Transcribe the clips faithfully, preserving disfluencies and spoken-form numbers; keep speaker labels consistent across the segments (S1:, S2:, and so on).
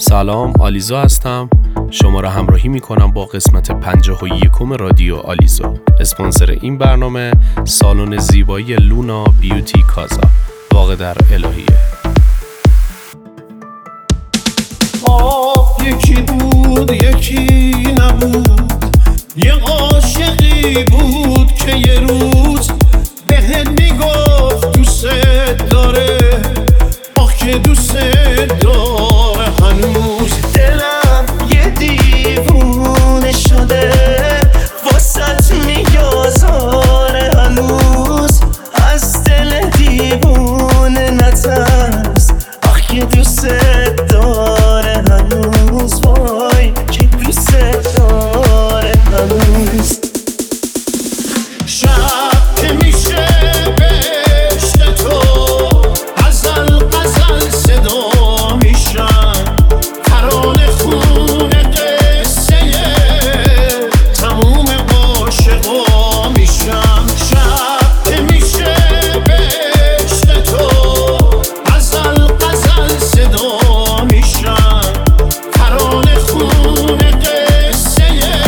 S1: سلام، آلیزو هستم. شما را همراهی می کنم با قسمت پنجاه و یکم رادیو آلیزو. اسپانسر این برنامه سالن زیبایی لونا بیوتی کازا واقع در الهیه.
S2: آه یکی بود یکی نبود، یه عاشقی بود که یه روز بهت میگفت دوست داره، آخ که دوست داره هنوز. دلم یه دیوونه شده واسط میازاره هنوز، از دل دیوونه نترس، آخ که دوست داره هنوز، وای که دوست داره هنوز. شب که میشه بهشت تو غزل غزل صدا میشن، ترانه خونه قصه تموم عاشقا میشن. شب که میشه بهشت تو غزل غزل صدا میشن، ترانه خونه قصه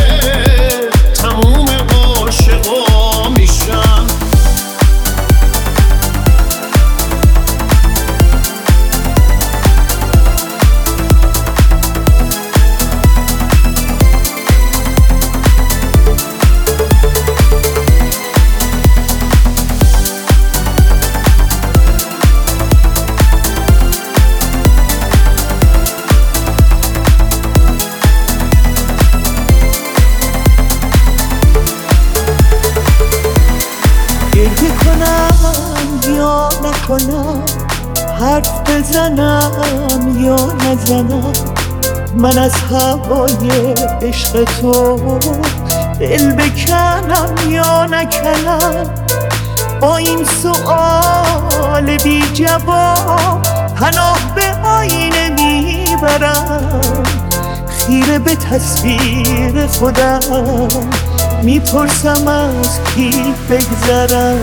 S2: تموم عاشقا میشن. گریه کنم یا نکنم، حرف بزنم یا نزنم، من از هوای عشق تو دل بکنم یا نکنم. با این سؤال بی جواب پناه به آینه میبرم، خیره به تصویر خودم میپرسم از کی بگذرم.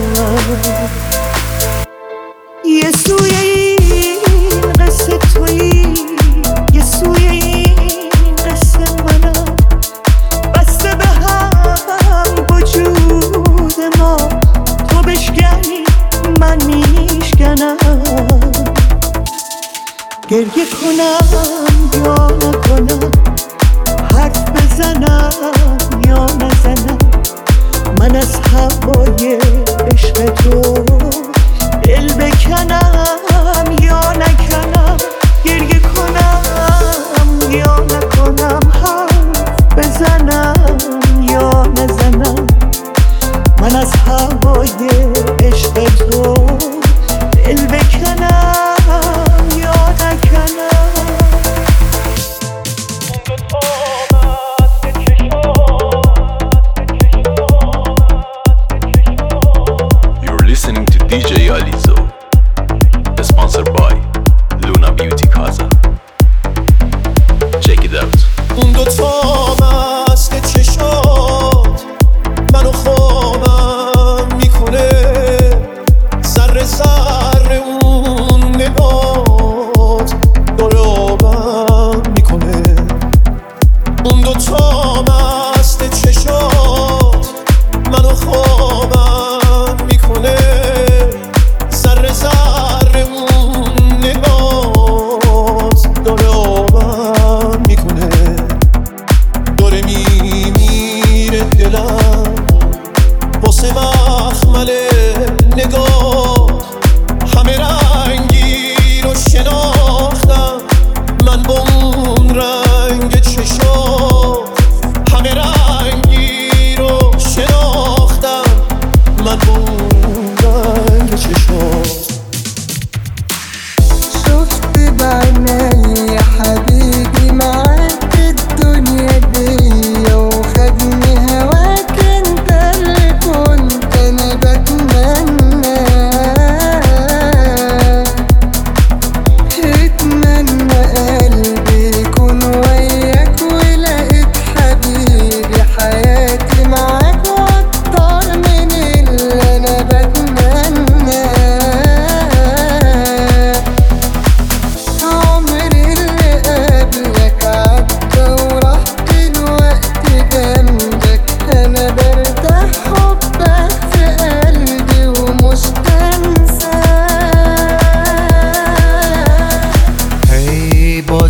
S2: یه سوی این قصه تویی، یه سوی این قصه منم، بسته به هم وجود ما، تو بشکنی من میشکنم. گریه کنم یا نکنم، حرف بزنم یا نزنم، من از هوای عشق تو دل بکنم یا نکنم. گریه کنم یا نکنم، حرف بزنم یا نزنم، من از هوای عشق تو دل بکنم یا نکنم.
S3: Listening to D J Alizo, sponsored by Luna Beauty Casa.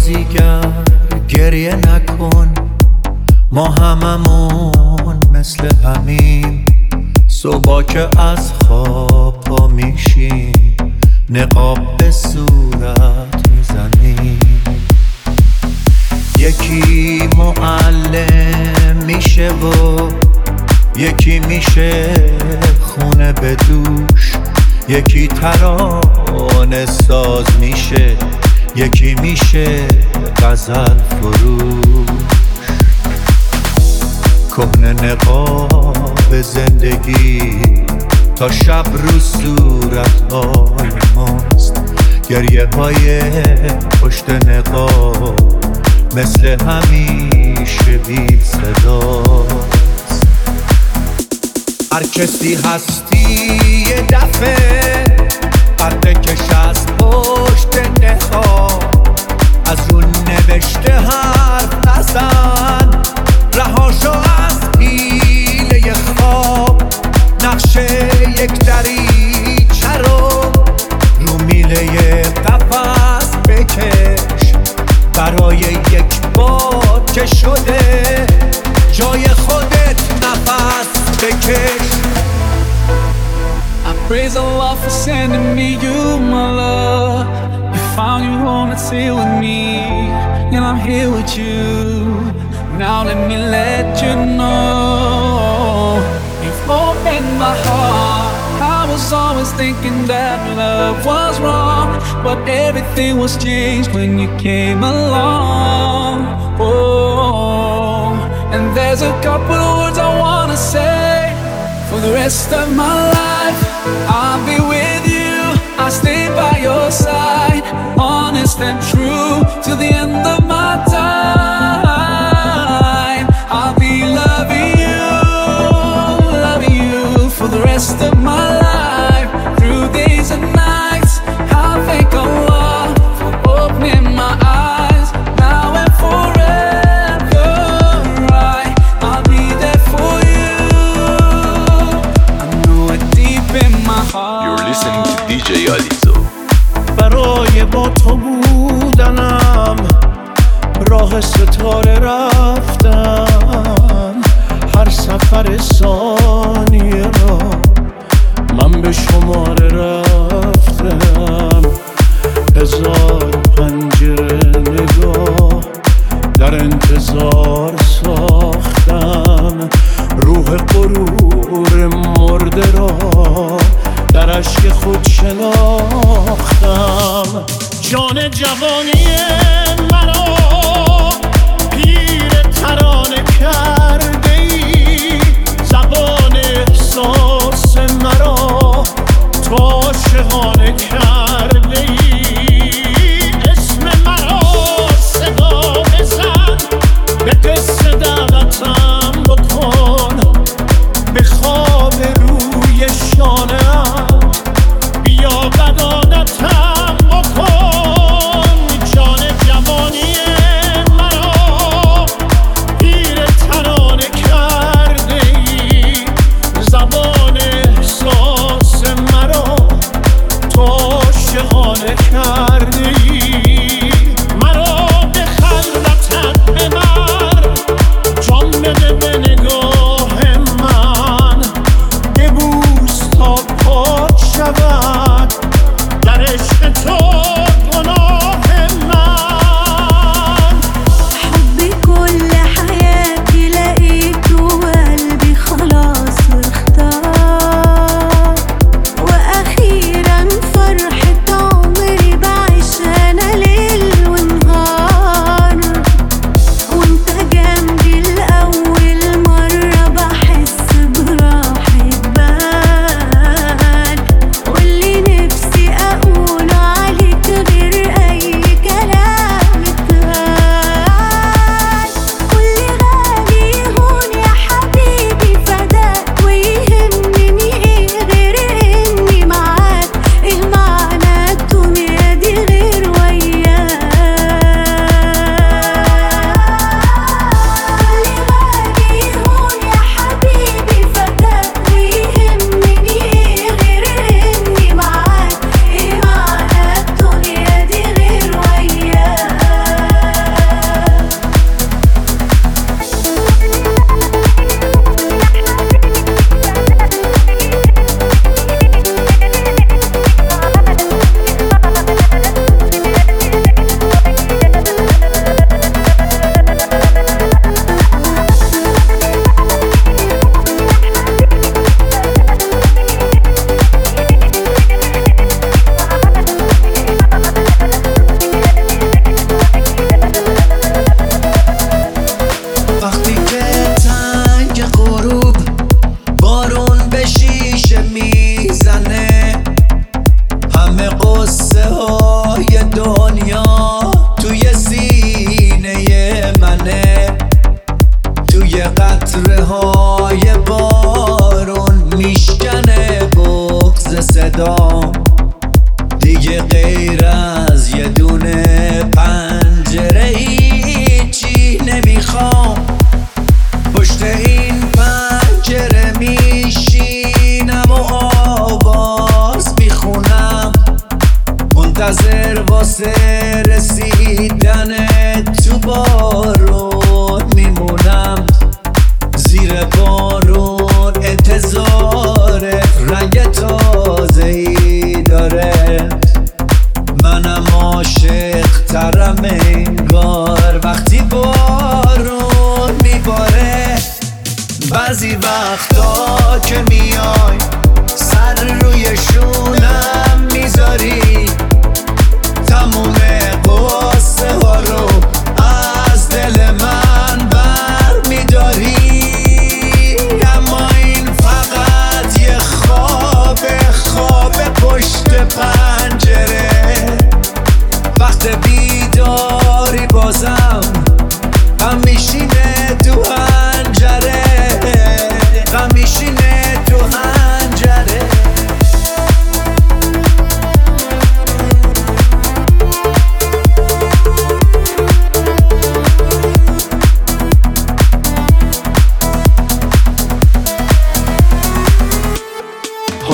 S3: بازیگر گریه نکن، ما هممون مثل همین صبح که از خواب پا میشیم نقاب به صورت میزنیم. یکی معلم میشه و یکی میشه خونه به دوش، یکی ترانه ساز میشه، یکی میشه غزل فروش. کهنه نقاب زندگی تا شب رو صورت های ماست، گریه های پشت نقاب مثل همیشه بی صداست. هر کسی هستی یه دفعه قطعه کش از پشت نقاب، از رو نوشته حرف نزن، رهاشو از حیله خواب. نقشه یک دریچه رو رو میله قفس بکش، برای یک بار که شده جای خودت نفس بکش.
S4: I praise Allah for sending me you, my love. You found your home, it's here with me, and I'm here with you. Now let me let you know, you've opened my heart. I was always thinking that love was wrong, but everything was changed when you came along. Oh, and there's a couple of words I wanna say. For the rest of my life, I'll be with you, I'll stay by your side, honest and true, till the end of my time. I'll be loving you, loving you, for the rest of my life, through days and nights. I'll thank Allah for opening my eyes, now and forever. Right, I'll be there for you, I know it deep in my heart.
S1: You're listening to دی جی آلیزو.
S2: برای با تو بودنم راه ستاره رفتم، هر سفر ثانیه را من به شماره رفتم. هزار پنجره نگاه در انتظار ساختم، روح غرور مرده را در عشق خود شناختم. جان جوانی مرا پیر ترانه کرده ای، زبان احساس مرا تو عاشقانه کرده ای. اسم مرا صدا بزن، به قصه دعوتم بکن، به خواب روی شانه‌ام بیا بدانتم بکن. جان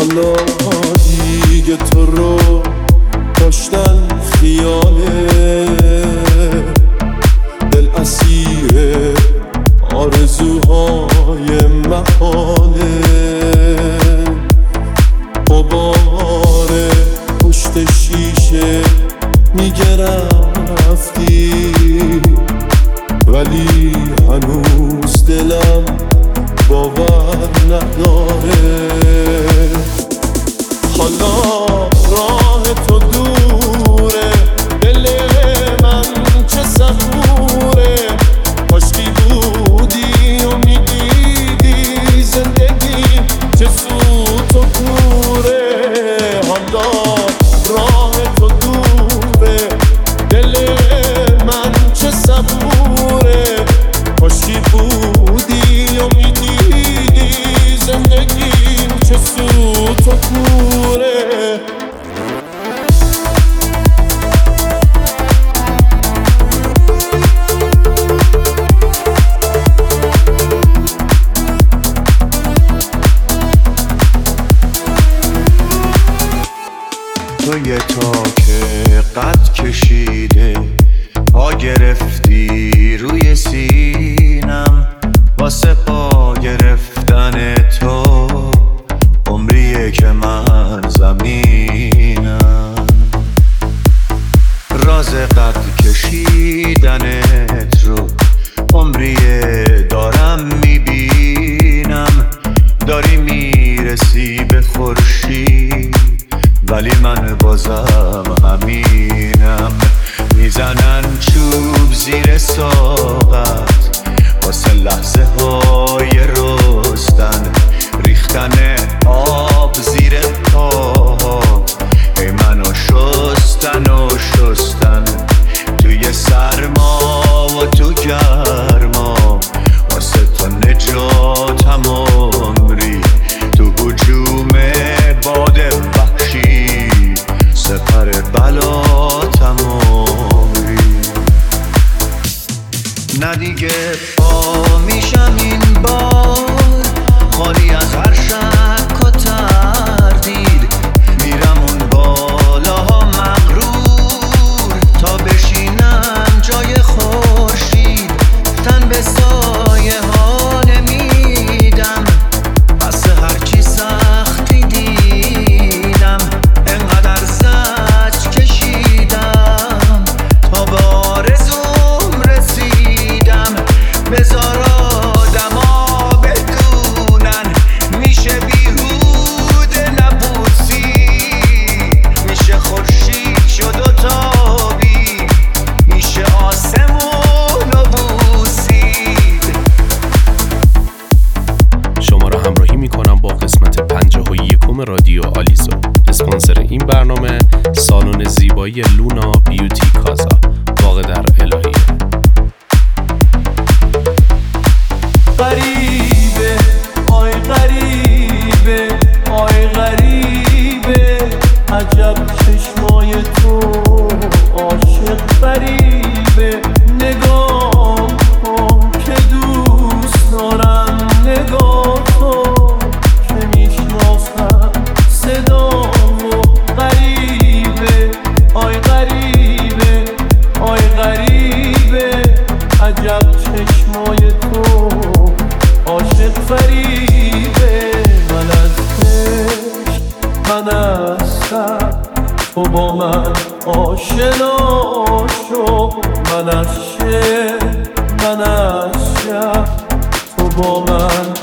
S5: حالا دیگه تو رو داشتن خیاله، دل اسیر آرزوهای محاله، غبار پشت شیشه میگه رفتی، ولی هنوز دلم باور نداره. حالا راه تو دوره، دل من چه صبوره، کاشکی بودی و میدیدی زندگی چه سوت و کوره. حالا راه تو دوره، دل من چه صبوره، کاشکی بودی و میدیدی زندگی چه سوت و کوره.
S3: توی تا که قد کشیده پا گرفتی روی سینم، واسه پا گرفتن تو عمریه که من زمینم. راز قد کشیدنت رو عمریه دارم میبینم، داری میرسی به خورشید ولی من بازم همینم. میزنن چوب زیر ساقت واسه لحظه های رستن، ریختن آب زیر پاها ای منو شستن و شستن، توی سرما و تو گرما واسه تو نجاتم عمری، تو هجوم باد وحشی سپر بلاتم عمری. نه دیگه پا میشم این بار خالی از هر شک و تردید، میرم اون بالاها مغرور تا بشینم جای خورشید، تن به سایه ها نمیدم، بس هرچی سختی دیدم، انقدر زج کشیدم تا به آرزوم رسیدم. بذار آدما بدونن میشه بیهوده نبوسی، میشه خورشید شد و تابی، میشه آسمون و بوسید.
S1: شما را همراهی میکنم با قسمت پنجاه و یکم رادیو آلیزو. اسپانسر این برنامه سالن زیبایی لونا بیوتی کازا، واقع در الهیه.
S2: غریبه آی غریبه آی غریبه، عجب چشمای تو عاشق غریبه. نگاه کن که دوست دارم، نگاه کن که میشناسم صدامو. غریبه آی غریبه آی غریبه، عجب چشمای تو عاشق فریبه. من از عشق، من از سر، تو با من آشنا شو. من از شعر، من از شب، تو با من